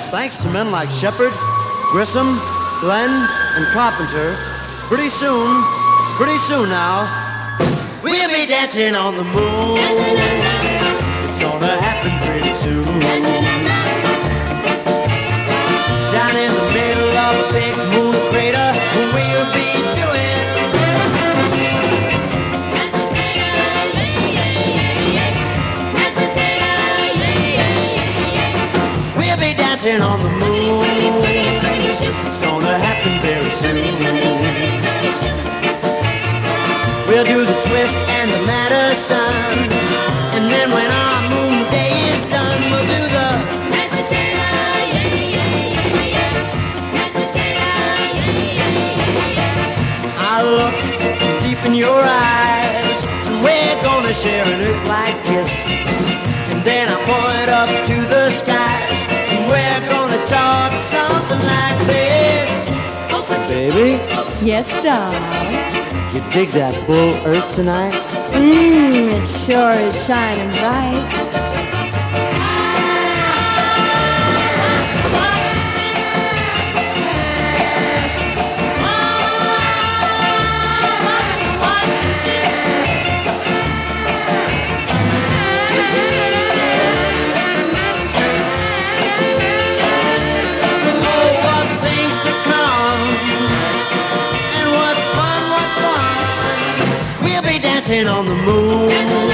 Thanks to men like Shepard, Grissom, Glenn, and Carpenter, pretty soon now, we'll be dancing on the moon. It's gonna happen pretty soon. Down in the middle of a big moon crater, we'll be doing we'll be dancing on the moon. It's gonna happen very soon. We'll do the twist and the Madison, and then when our moon day is done, we'll do the mashed potato, mashed potato, I look deep in your eyes, and we're gonna share an earth-like kiss. And then I point up to the skies, and we're gonna talk something like this. Baby? Yes, darling. You dig that full earth tonight? It sure is shining bright. On the moon.